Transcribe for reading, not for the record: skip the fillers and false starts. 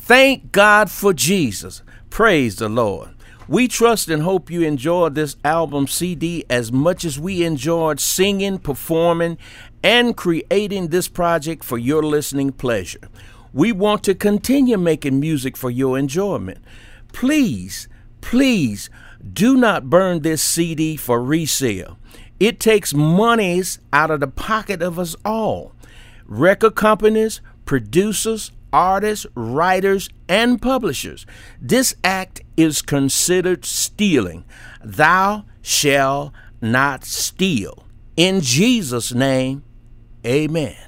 Thank God for Jesus. Praise the Lord. We trust and hope you enjoyed this album CD as much as we enjoyed singing, performing, and creating this project for your listening pleasure. We want to continue making music for your enjoyment. Please do not burn this CD for resale. It takes monies out of the pocket of us all. Record companies, producers, artists, writers, and publishers. This act is considered stealing. Thou shalt not steal. In Jesus' name, amen.